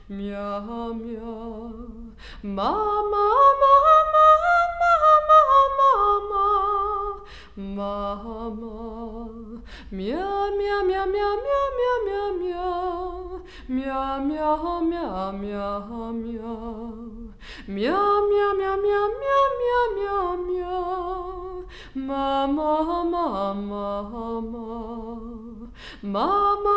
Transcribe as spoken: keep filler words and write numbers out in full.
Meow, meow. Mama, mama, mama, mama. Mama. Meow, meow, meow, meow, meow, meow, meow. Meow, meow, meow, meow, meow. Meow, meow, meow, meow, meow, meow, meow. Mama, mama, mama. Mama.